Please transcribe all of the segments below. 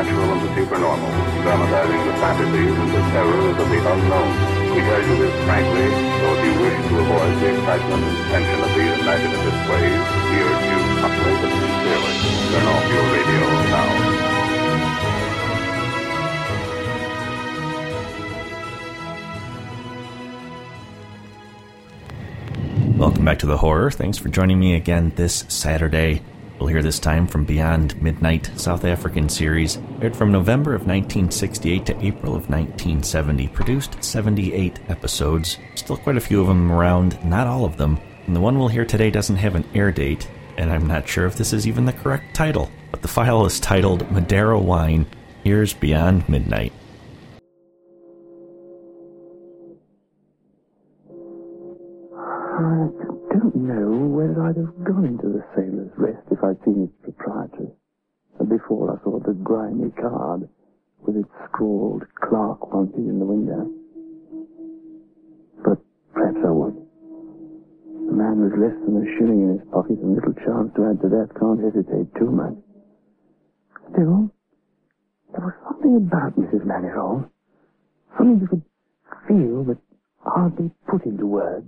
supernatural and the supernormal, dramatizing the fantasies and the terrors of the unknown. We tell you this frankly, so if you wish to avoid the excitement and tension of these imaginative plays, we urge you humbly but sincerely, turn off your radio now. Welcome back to The Horror. Thanks for joining me again this Saturday. We'll hear this time from Beyond Midnight, South African series, aired from November of 1968 to April of 1970, produced 78 episodes, still quite a few of them around, not all of them, and the one we'll hear today doesn't have an air date, and I'm not sure if this is even the correct title, but the file is titled Madeira Wine. Here's Beyond Midnight. I don't know whether I'd have gone into the Sailor's Rest if I'd seen its proprietress, and before I saw the grimy card with its scrawled "Clark wanted" in the window. But perhaps I would. The man with less than a shilling in his pocket and little chance to add to that can't hesitate too much. Still, there was something about Mrs. Manifold, something you could feel but hardly put into words.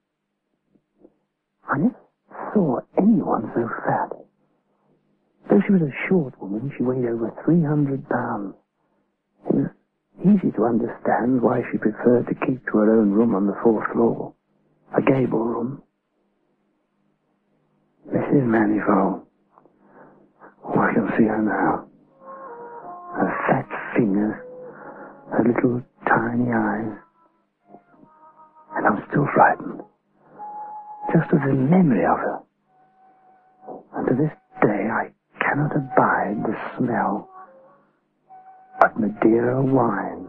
I never saw anyone so fat. Though she was a short woman, she weighed over 300 pounds. It was easy to understand why she preferred to keep to her own room on the 4th floor, a gable room. Mrs. Manifold. Oh, I can see her now. Her fat fingers, her little tiny eyes. And I'm still frightened. Just as a memory of her. And to this day I cannot abide the smell of Madeira wine.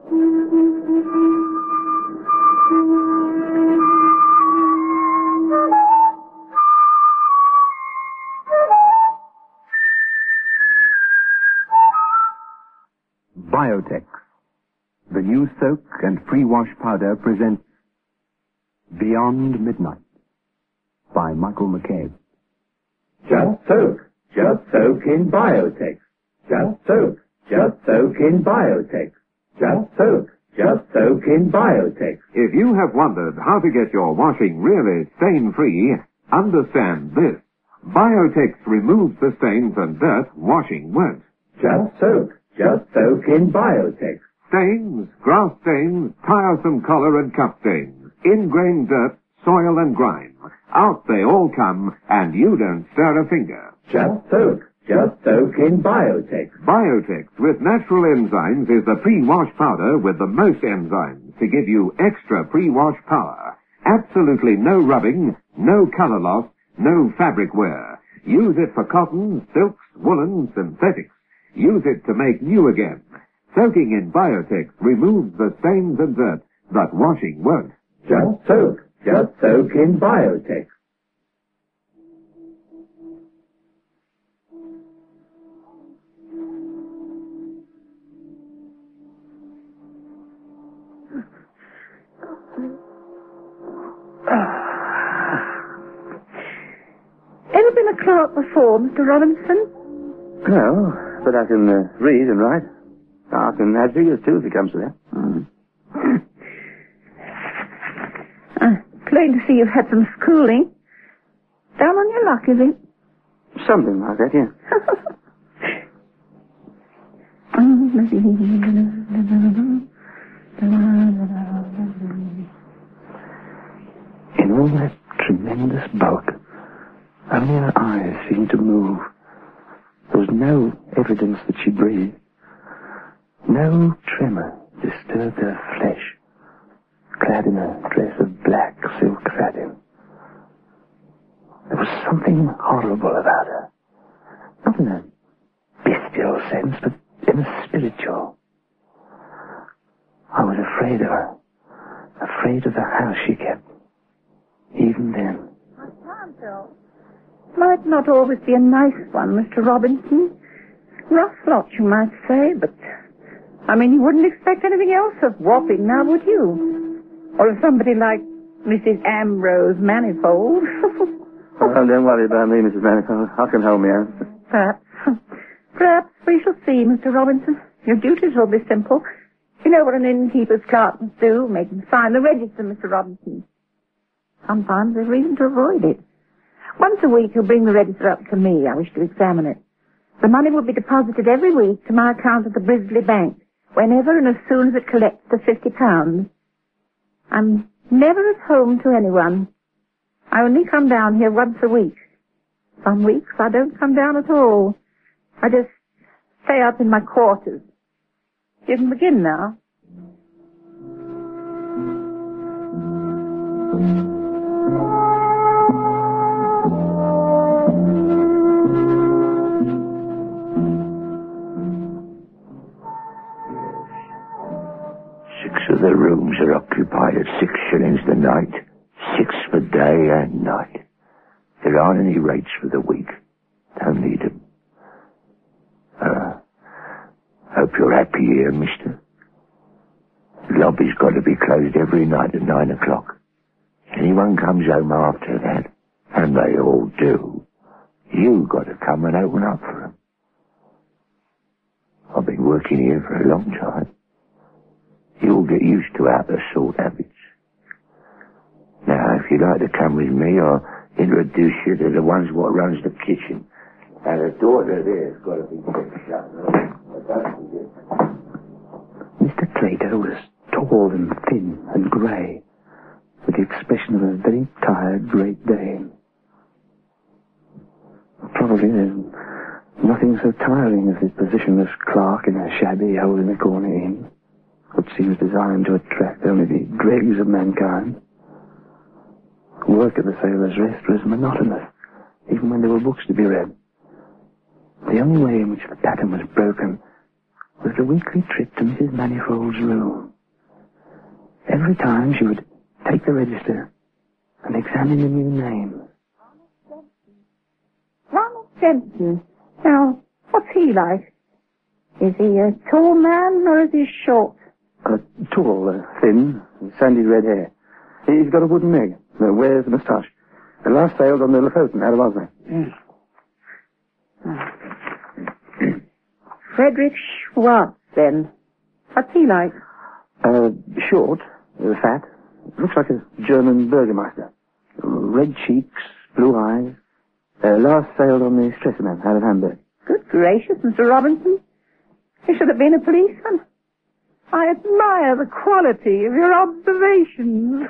Biotex, the new soak and pre-wash powder, presents Beyond Midnight by Michael McCabe. Just soak in Biotex. Just soak in Biotex. Just soak in Biotex. If you have wondered how to get your washing really stain-free, understand this. Biotex removes the stains and dirt washing won't. Just soak in Biotex. Stains, grass stains, tiresome collar and cup stains, ingrained dirt, soil and grime. Out they all come, and you don't stir a finger. Just soak in Biotex. Biotex with natural enzymes is the pre-wash powder with the most enzymes to give you extra pre-wash power. Absolutely no rubbing, no color loss, no fabric wear. Use it for cotton, silks, woolen, synthetics. Use it to make new again. Soaking in Biotex removes the stains and dirt that washing won't. Just soak in Biotex. Ever been a clerk before, Mr. Robinson? No, but I can read and write. I can add figures too if it comes to that. Plain to see you've had some schooling. Down on your luck, is it? Something like that, yeah. In all that tremendous bulk, only her eyes seemed to move. There was no evidence that she breathed. No tremor disturbed her flesh, clad in a dress of black silk satin. There was something horrible about her. Not in a bestial sense, but in a spiritual. I was afraid of her. Afraid of the house she kept. Even then. I can't tell. Might not always be a nice one, Mr. Robinson. Rough lot, you might say, but... I mean, you wouldn't expect anything else of Wapping now, would you? Or of somebody like Mrs. Ambrose Manifold. Don't worry about me, Mrs. Manifold. I can hold me out. Perhaps. Perhaps we shall see, Mr. Robinson. Your duties will be simple. You know what an innkeeper's clerk must do, make him sign the register, Mr. Robinson. Sometimes there's reason to avoid it. Once a week he'll bring the register up to me. I wish to examine it. The money will be deposited every week to my account at the Brisley Bank, whenever and as soon as it collects the £50. I'm never at home to anyone. I only come down here once a week. Some weeks I don't come down at all. I just stay up in my quarters. You can begin now. The rooms are occupied at 6 shillings the night, 6 for day and night. There aren't any rates for the week. Don't need them. Hope you're happy here, mister. The lobby's got to be closed every night at 9 o'clock. Anyone comes home after that, and they all do, you got to come and open up for them. I've been working here for a long time. You'll get used to out-of-sort habits. Now, if you'd like to come with me, I'll introduce you to the ones what runs the kitchen. Now, the daughter there's got to be kept shut. Mr. Clayton was tall and thin and grey, with the expression of a very tired Great Dane. Probably there's nothing so tiring as his position as clerk in a shabby hole-in-the-corner inn, which seems designed to attract only the dregs of mankind. Work at the Sailor's Rest was monotonous, even when there were books to be read. The only way in which the pattern was broken was the weekly trip to Mrs. Manifold's room. Every time she would take the register and examine the new names. Ronald Jensen. Now, what's he like? Is he a tall man or is he short? Tall, thin, sandy red hair. He's got a wooden leg. Wears a moustache. The last sailed on the Lofoten out of Oslo. Frederick Schwartz, then. What's he like? Short, fat. Looks like a German burgomaster. Red cheeks, blue eyes. Last sailed on the Stresemann out of Hamburg. Good gracious, Mr. Robinson. He should have been a policeman. I admire the quality of your observations.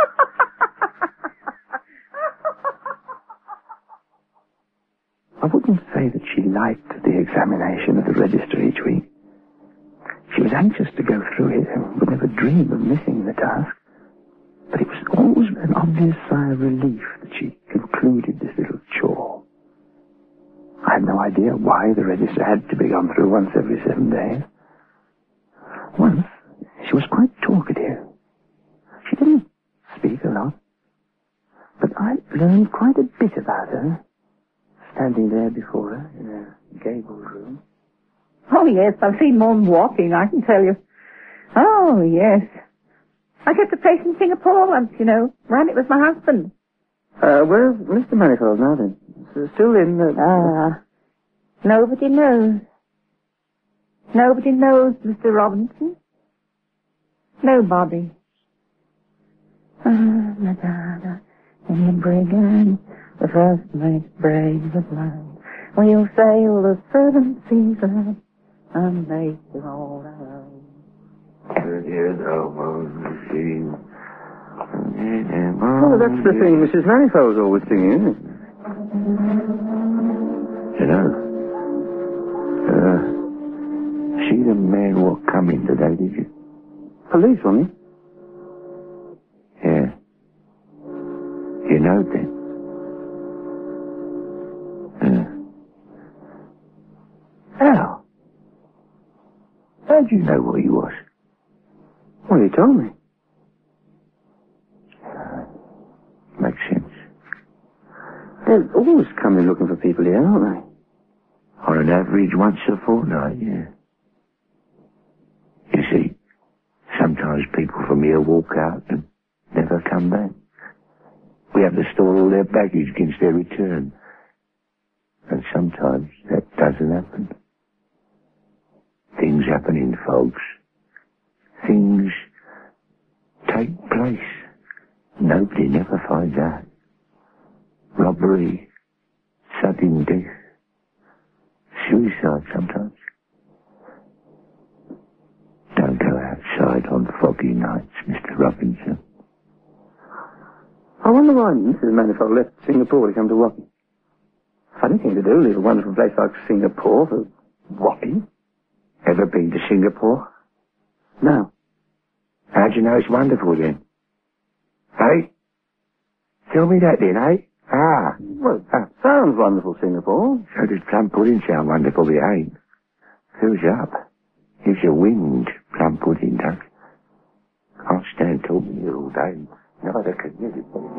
I wouldn't say that she liked the examination of the register each week. She was anxious to go through it and would never dream of missing the task. But it was always an obvious sigh of relief that she concluded this little chore. I had no idea why the register had to be gone through once every 7 days. Once, she was quite talkative. She didn't speak a lot, but I learned quite a bit about her, standing there before her in a gabled room. Oh, yes, I've seen more than walking, I can tell you. Oh, yes. I kept a place in Singapore once, you know. Ran it with my husband. Where's Mr. Manifold now, then? Still in the... Nobody knows. Nobody knows, Mr. Robinson. Nobody. Madonna, in the brigand, the first mate braves the land. We'll sail the 7 seas and make it all our own. Oh, that's the thing Mrs. Manifold's always singing, isn't it? You know, see the man what come in today, did you? Police, wasn't he? Yeah. You know then? How? How'd you know what he was? Well, he told me. Makes sense. They're always coming looking for people here, aren't they? On an average once a fortnight, yeah. You see, sometimes people from here walk out and never come back. We have to store all their baggage against their return. And sometimes that doesn't happen. things happening, folks. Things take place. Nobody never finds out. Robbery, sudden death, suicide sometimes. Don't go outside on foggy nights, Mr. Robinson. I wonder why Mrs. Manifold left Singapore to come to Wapping. Funny thing to do, leave a wonderful place like Singapore for Wapping. Ever been to Singapore? No. How do you know it's wonderful then? Hey? Tell me that then, eh? Ah. Well, sounds wonderful, Singapore. So does plum pudding sound wonderful, it ain't. Fills you up. Gives you wind, plum pudding does. Can't stand talking here all day. Neither can you.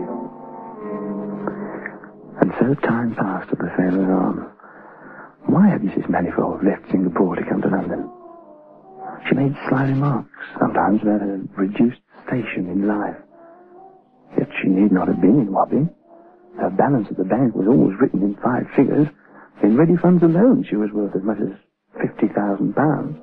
And so time passed at the Sailor's Arms. Why had Mrs. Manifold left Singapore to come to London? She made sly remarks, sometimes about a reduced station in life. Yet she need not have been in Wapping. Her balance at the bank was always written in 5 figures. In ready funds alone, she was worth as much as £50,000.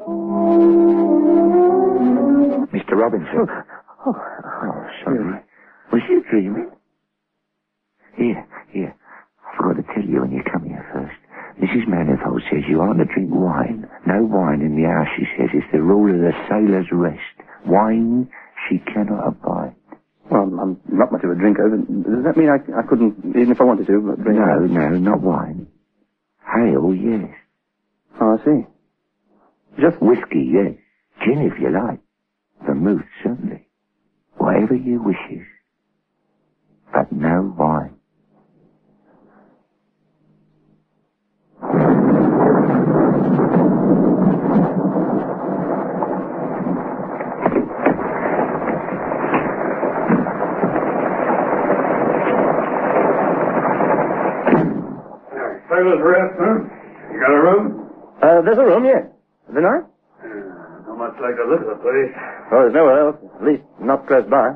Mr. Robinson. Oh, sorry. Was you dreaming? Here. I forgot to tell you when you come here first. Mrs. Manifold says you aren't to drink wine. No wine in the house, she says. It's the rule of the sailor's rest. Wine she cannot abide. Well, I'm not much of a drinker. Does that mean I couldn't, even if I wanted to, drink? No, not wine. Ale, yes. Oh, I see. Just whiskey, yes. Gin, if you like. Vermouth, certainly. Whatever your wishes. But no wine. Sailor's Rest, huh? You got a room? There's a room, yes. Is there not? Not much like the look of the place. Oh, there's nowhere else. At least not close by.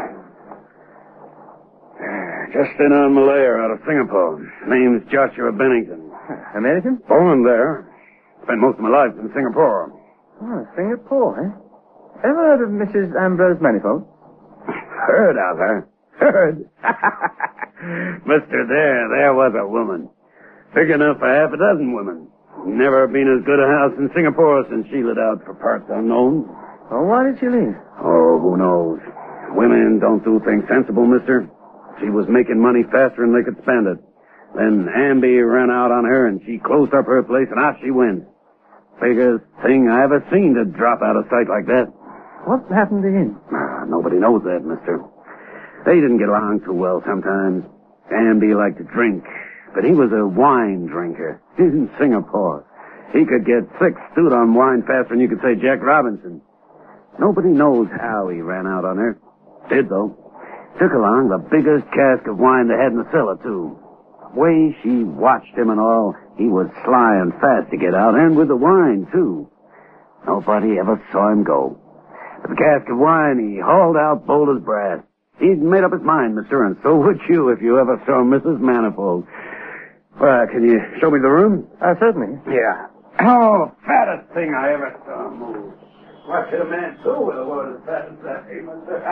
Just in on Malaya out of Singapore. Name's Joshua Bennington. American? Born there. Spent most of my life in Singapore. Oh, Singapore, eh? Ever heard of Mrs. Ambrose Manifold? Heard of her? Heard? Mister, there was a woman. Big enough for half a dozen women. Never been as good a house in Singapore since she lit out for parts unknown. Well, why did she leave? Oh, who knows? Women don't do things sensible, mister. She was making money faster than they could spend it. Then Amby ran out on her and she closed up her place and out she went. Biggest thing I ever seen to drop out of sight like that. What happened to him? Nobody knows that, mister. They didn't get along too well sometimes. Amby liked to drink, but he was a wine drinker in Singapore. He could get 6 stewed on wine faster than you could say Jack Robinson. Nobody knows how he ran out on her. Did, though. Took along the biggest cask of wine they had in the cellar, too. The way she watched him and all, he was sly and fast to get out, and with the wine, too. Nobody ever saw him go. With the cask of wine, he hauled out bold as brass. He'd made up his mind, mister, and so would you if you ever saw Mrs. Manifold. Well, can you show me the room? Certainly. Yeah. Oh, fattest thing I ever saw move. What should a man do with a woman as fat as that, eh, mister?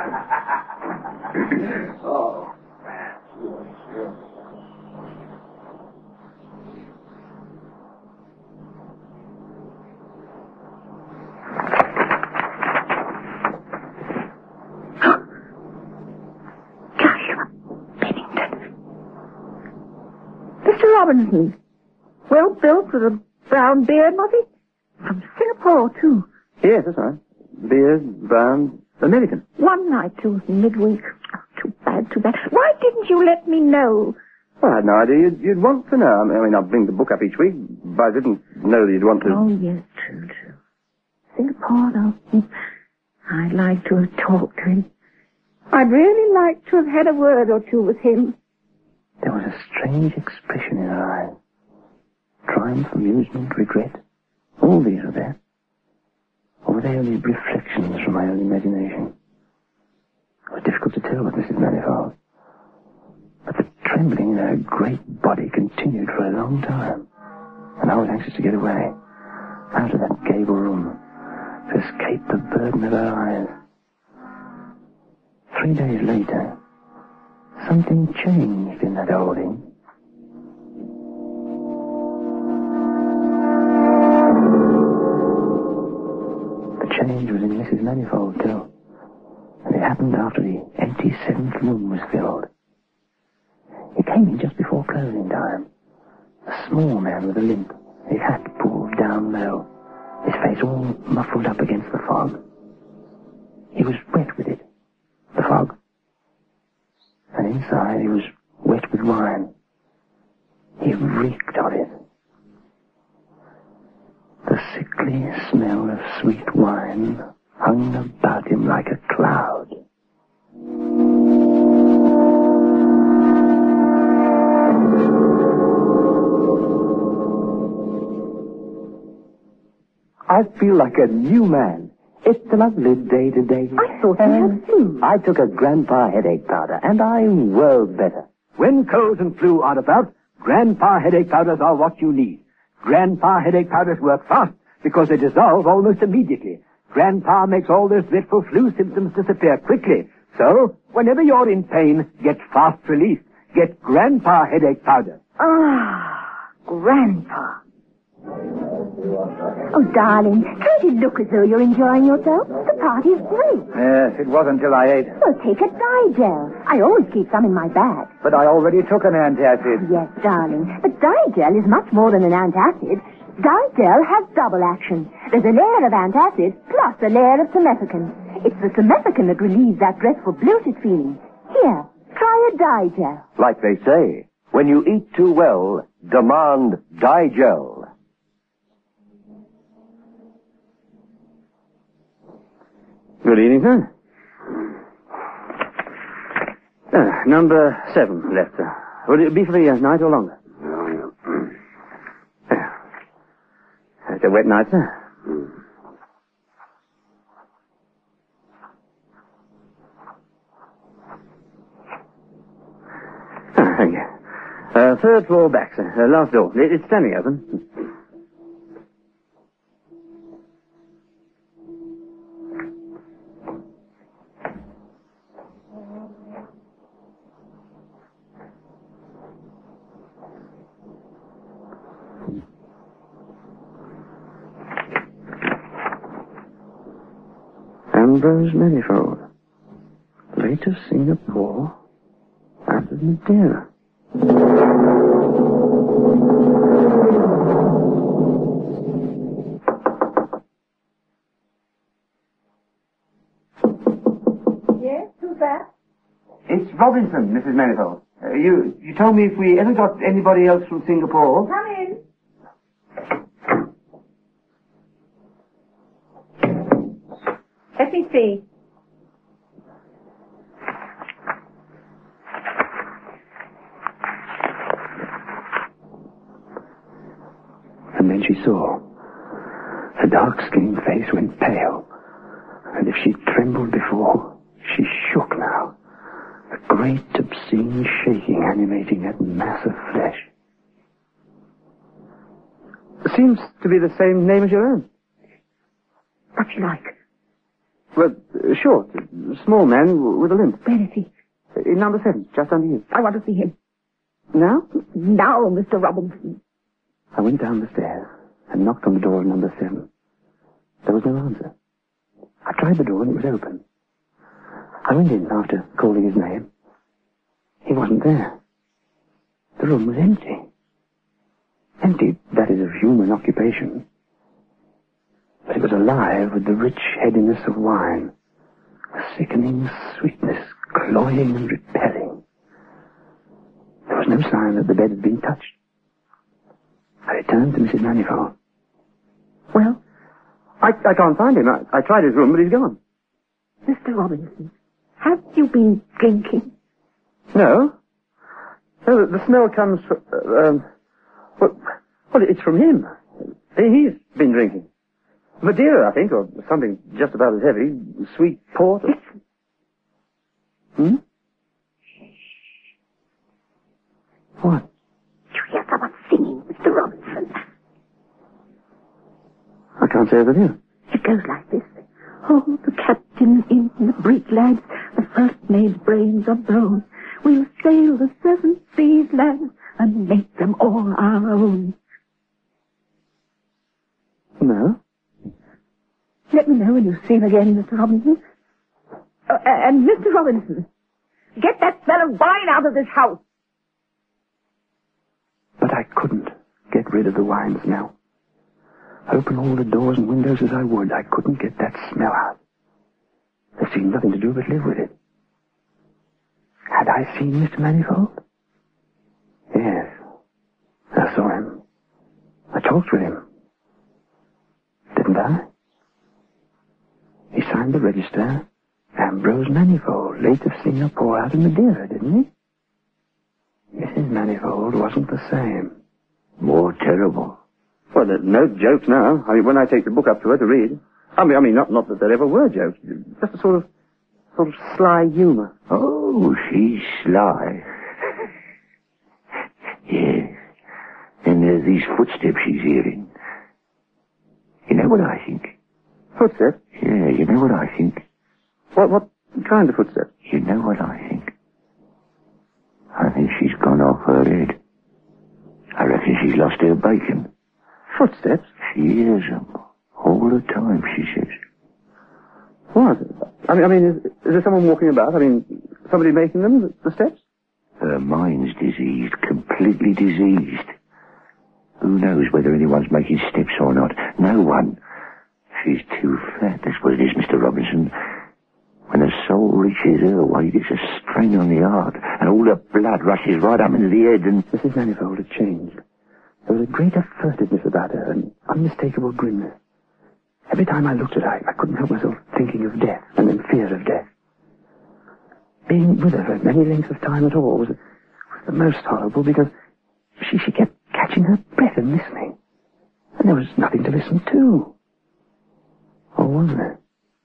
Oh, fat. Mr. Robinson. Well built with a brown beard, was he? From Singapore, too. Yes, that's right. Beard, brown, American. One night, too, midweek. Oh, too bad. Why didn't you let me know? Well, I had no idea you'd want to know. I mean, I'd bring the book up each week, but I didn't know that you'd want to... Oh, yes, true. Singapore, though. I'd like to have talked to him. I'd really like to have had a word or two with him. There was a strange expression in her eyes. Triumph, amusement, regret. All these were there. Or were they only reflections from my own imagination? It was difficult to tell with Mrs. Manifold. But the trembling in her great body continued for a long time. And I was anxious to get away, out of that gable room, to escape the burden of her eyes. 3 days later, something changed in that old inn. The change was in Mrs. Manifold, too. And it happened after the empty 7th room was filled. He came in just before closing time. A small man with a limp, his hat pulled down low, his face all muffled up against the fog. He was wet with it, the fog. And inside he was wet with wine. He reeked of it. The sickly smell of sweet wine hung about him like a cloud. I feel like a new man. It's a lovely day today. I thought you had flu. I took a Grandpa headache powder, and I'm well better. When colds and flu are about, Grandpa headache powders are what you need. Grandpa headache powders work fast because they dissolve almost immediately. Grandpa makes all those dreadful flu symptoms disappear quickly. So, whenever you're in pain, get fast relief. Get Grandpa headache powder. Ah, Grandpa. Oh, darling, don't it look as though you're enjoying yourself? The party's great. Yes, it was until I ate. Well, take a Digel. I always keep some in my bag. But I already took an antacid. Yes, darling, but Digel is much more than an antacid. Digel has double action. There's a layer of antacid plus a layer of simethicone. It's the simethicone that relieves that dreadful bloated feeling. Here, try a Digel. Like they say, when you eat too well, demand Digel. Good evening, sir. Number 7 left, sir. Would it be for the night or longer? It's a wet night, sir. Thank you. 3rd floor back, sir. Last door. It's standing open. Ambrose Manifold, late of Singapore, out of Madeira. Yes, who's that? It's Robinson, Mrs. Manifold. You told me if we ever got anybody else from Singapore... Come in. Let me see. And then she saw. Her dark-skinned face went pale. And if she trembled before, she shook now. A great, obscene shaking animating that mass of flesh. Seems to be the same name as your own. What's he like? Well, short, small man with a limp. Where is he? In number 7, just under you. I want to see him. Now? Now, Mr. Robinson. I went down the stairs and knocked on the door of number 7. There was no answer. I tried the door and it was open. I went in after calling his name. He wasn't there. The room was empty. Empty, that is, of human occupation. But it was alive with the rich headiness of wine, a sickening sweetness, cloying and repelling. There was no sign that the bed had been touched. I returned to Mrs. Manifold. Well, I can't find him. I tried his room, but he's gone. Mr. Robinson, have you been drinking? No. No, the smell comes from... well, it's from him. He's been drinking. Madeira, I think, or something just about as heavy. Sweet port. Listen. Hmm? What? You hear someone singing, Mr. Robinson? I can't say that I do. It goes like this. Oh, the captain in the brig, lads, the first mate's brains are blown. We'll sail the 7 seas, lads, and make them all our own. No? Let me know when you see him again, Mr. Robinson. And Mr. Robinson, get that smell of wine out of this house. But I couldn't get rid of the wine smell. Open all the doors and windows as I would, I couldn't get that smell out. There seemed nothing to do but live with it. Had I seen Mr. Manifold? Yes. I saw him. I talked with him. Didn't I? He signed the register, Ambrose Manifold, late of Singapore out of Madeira, didn't he? Mrs. Manifold wasn't the same. More terrible. Well, there's no jokes now. I mean, when I take the book up to her to read. I mean, not that there ever were jokes. Just a sort of sly humour. Oh, she's sly. Yes. And there's these footsteps she's hearing. You know what I think? Footsteps? Yeah, you know what I think? What kind of footsteps? You know what I think? I think she's gone off her head. I reckon she's lost her bacon. Footsteps? She hears them all the time, she says. What? I mean, is there someone walking about? I mean, somebody making them, the steps? Her mind's diseased, completely diseased. Who knows whether anyone's making steps or not? No one. She's too fat, that's what it is, Mr. Robinson. When her soul reaches her weight, it's a strain on the heart, and all the blood rushes right up into the head, and... Mrs. Manifold had changed. There was a greater furtiveness about her, an unmistakable grimness. Every time I looked at her, I couldn't help myself thinking of death, and then fear of death. Being with her for any length of time at all was the most horrible, because she kept catching her breath and listening. And there was nothing to listen to. Or was there?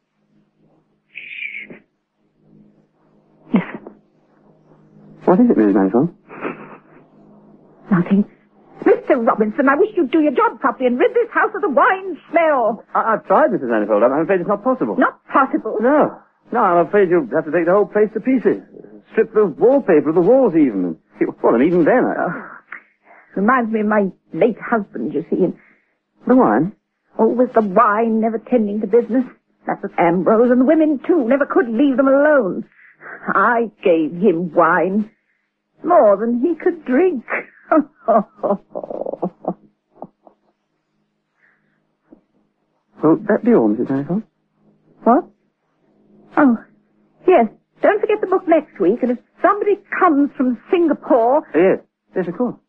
Shh. Listen. What is it, Mrs. Manifold? Nothing. Mr. Robinson, I wish you'd do your job properly and rid this house of the wine smell. I've tried, Mrs. Manifold. I'm afraid it's not possible. Not possible? No, I'm afraid you'll have to take the whole place to pieces. Strip the wallpaper of the walls even. Well, and even then Reminds me of my late husband, you see. And the wine? always the wine, never tending to business. That was Ambrose, and the women, too, never could leave them alone. I gave him wine. More than he could drink. Will that be all, Mrs. Manifold? What? Oh, yes. Don't forget the book next week, and if somebody comes from Singapore... Yes, of course.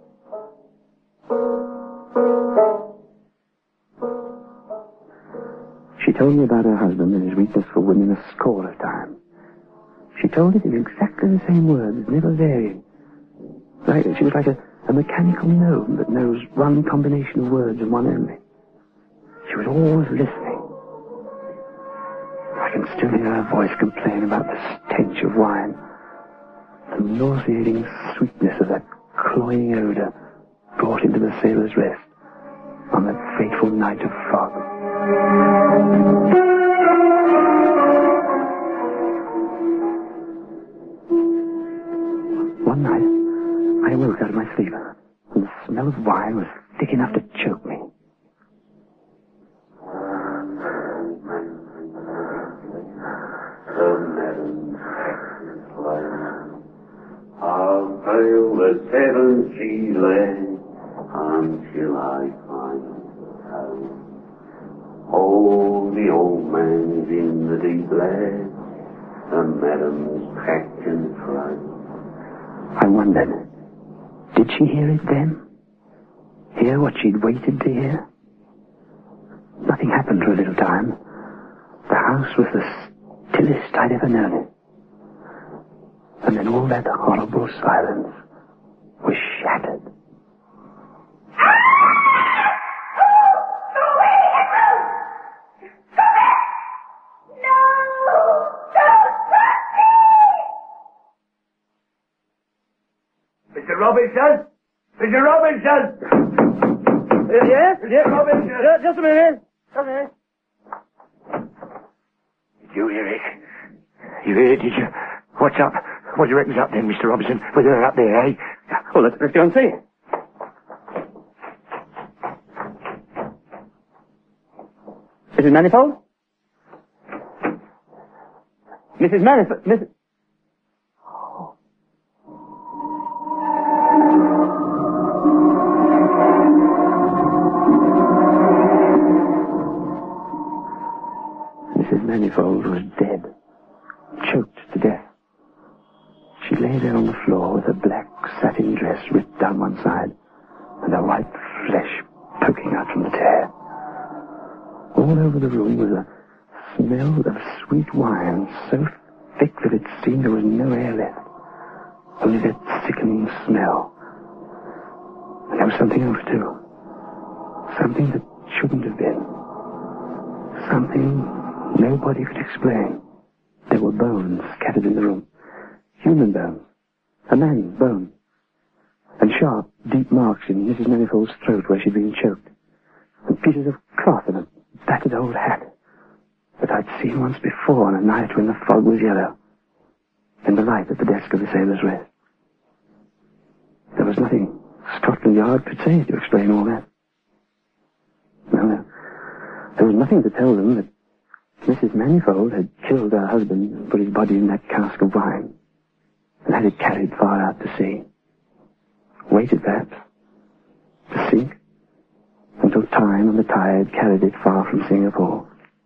She told me about her husband and his weakness for women a score of times. She told it in exactly the same words, never varying. She was like a mechanical gnome that knows one combination of words and one only. She was always listening. I can still hear her voice complain about the stench of wine, the nauseating sweetness of that cloying odor brought into the sailor's rest on that fateful night of fog. One night, I awoke out of my sleep, and the smell of wine was thick enough to choke me. I'll sail the 7 seas land until I find home. Oh, the old man's in the deep land, the madam's packed and thrown. I wondered, did she hear it then? Hear what she'd waited to hear? Nothing happened for a little time. The house was the stillest I'd ever known it. And then all that horrible silence was shattered. Mr. Robinson! Mr. Robinson! Yes? Mr. Robinson! Just a minute. You hear it? You hear it, did you? What's up? What do you reckon's up then, Mr. Robinson? Whether they're up there, eh? Well, let's go and see. Mrs. Manifold? Mrs. Manifold? Mrs... Mrs. Manifold was dead, choked to death. She lay there on the floor with her black satin dress ripped down one side and her white flesh poking out from the tear. All over the room was a smell of sweet wine so thick that it seemed there was no air left, only that sickening smell. And there was something else too, something that shouldn't have been, something nobody could explain. There were bones scattered in the room, human bones, a man's bone, and sharp, deep marks in Mrs. Manifold's throat where she'd been choked, and pieces of cloth and a battered old hat that I'd seen once before on a night when the fog was yellow, in the light at the desk of the Sailor's Rest. There was nothing Scotland Yard could say to explain all that. No, there was nothing to tell them that Mrs. Manifold had killed her husband and put his body in that cask of wine and had it carried far out to sea. Waited, perhaps, to sink until time and the tide carried it far from Singapore.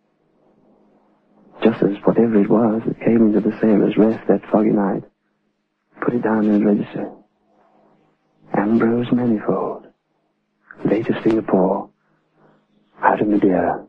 Just as whatever it was that came into the Sailor's Rest that foggy night put it down in the register. Ambrose Manifold, later Singapore, out of Madeira.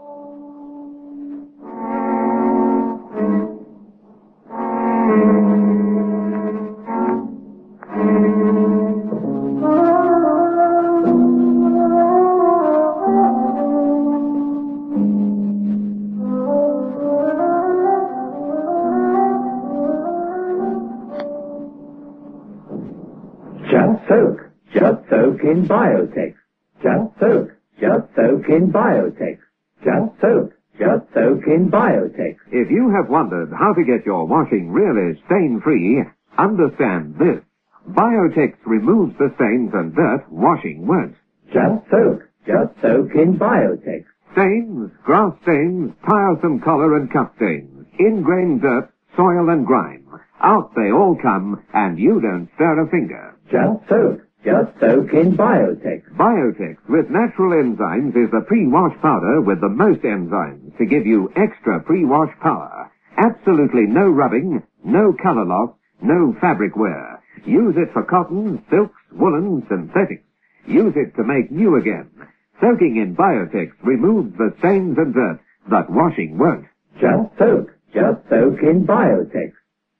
Just soak in Biotex. Just soak in Biotex. Just soak in Biotex. If you have wondered how to get your washing really stain-free, understand this. Biotex removes the stains and dirt washing won't. Just soak in Biotex. Stains, grass stains, tiresome collar and cuff stains, ingrained dirt, soil and grime. Out they all come, and you don't stir a finger. Just soak in Biotex. Biotex with natural enzymes is the pre-wash powder with the most enzymes to give you extra pre-wash power. Absolutely no rubbing, no color loss, no fabric wear. Use it for cotton, silks, woolen, synthetics. Use it to make new again. Soaking in Biotex removes the stains and dirt, but washing won't. Just soak in Biotex.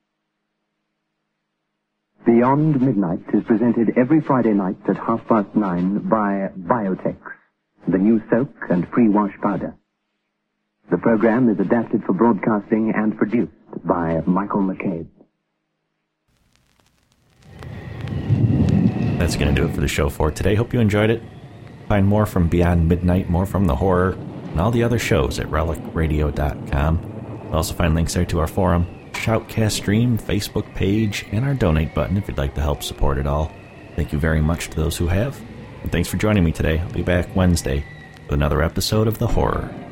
Beyond Midnight is presented every Friday night at 9:30 by Biotex, the new soak and pre-wash powder. The program is adapted for broadcasting and produced by Michael McCabe. That's going to do it for the show for today. Hope you enjoyed it. Find more from Beyond Midnight, more from the horror, and all the other shows at relicradio.com. You'll also find links there to our forum, Shoutcast stream, Facebook page, and our donate button if you'd like to help support it all. Thank you very much to those who have. And thanks for joining me today. I'll be back Wednesday with another episode of The Horror.